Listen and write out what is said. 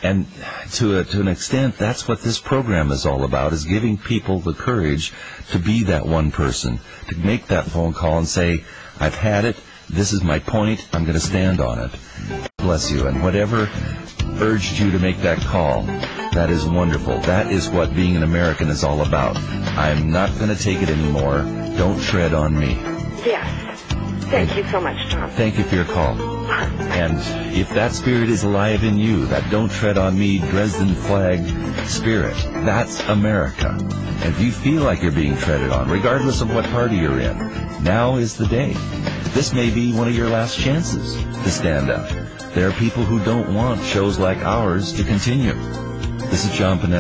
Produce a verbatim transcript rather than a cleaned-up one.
And to a, to an extent, that's what this program is all about, is giving people the courage to be that one person, to make that phone call and say, I've had it, this is my point, I'm going to stand on it. Bless you. And whatever urged you to make that call, that is wonderful. That is what being an American is all about. I'm not going to take it anymore. Don't tread on me. Yes. Thank you so much, Tom. Thank you for your call. And if that spirit is alive in you, that don't tread on me Dresden flag spirit, that's America. And if you feel like you're being treaded on, regardless of what party you're in, now is the day. This may be one of your last chances to stand up. There are people who don't want shows like ours to continue. This is John Panetta.